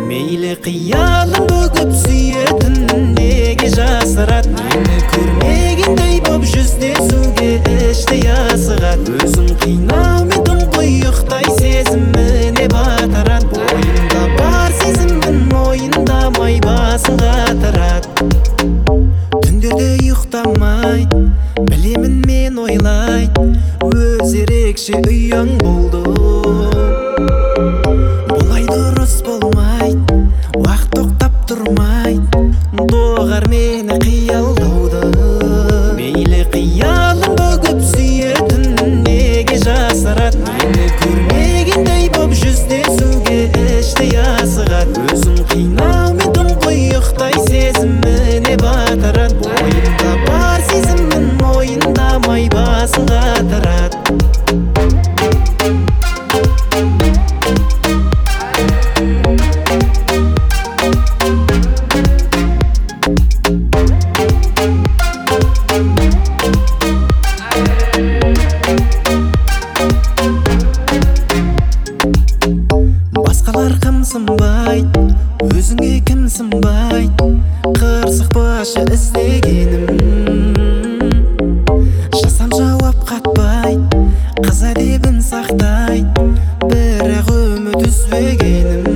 Мейлі қиялым бүгіп сүйетін неге жасырат, мені көрмегендей боп жүздесуге іштей асығат. Өзін қинаумен тұңғиықтай сезіміне батырат, бойында бар сезімін мойындамай басын қатырат. Түндерде ұйықтамайды, білемін мен ойлайды, өз ерекше ұяң болды. Бұлай дұрыс болмайды, уақыт тоқтап тұрмайды, доғар мені қиялдауды. Мейлі қиялым бүгіп сүйетін неге жасырат, мені көрмегендей боп жүздесуге іштей асығат. Өзін қинаумен тұңғиықтай сезіміне батырат, бойында бар сезімін мойындамай басын қатырат. Басқалар қымсынбайды, өзіңе кім сынбайды, қырсық başı іздегенім. Жасам жауап қатпайды, қыз әдебін сақтайды, бірақ үміт үзбегенім.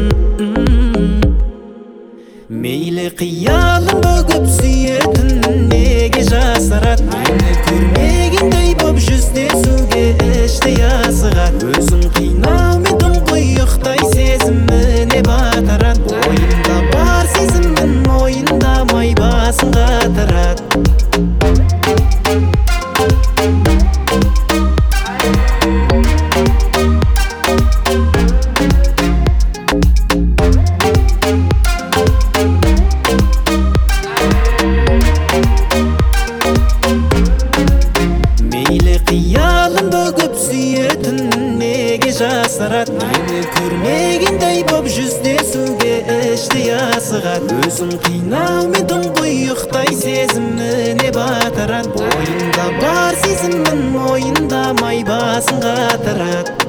Мейлі қиялым бүгіп сүйетін неге жасырат, мені көрмегендей боп жүздесуге іштей асығат. Өзін қинаумен тұңғиықтай сезіміне батырат, бойында бар сезімін мойындамай басын қатырат. Мейлі қиялым бүгіп сүйетін неге жасырат, мені көрмегендей боп жүздесуге іштей асығат. Өзін қинаумен тұңғиықтай сезіміне батырат, бойында бар сезімін мойындамай басын қатырат.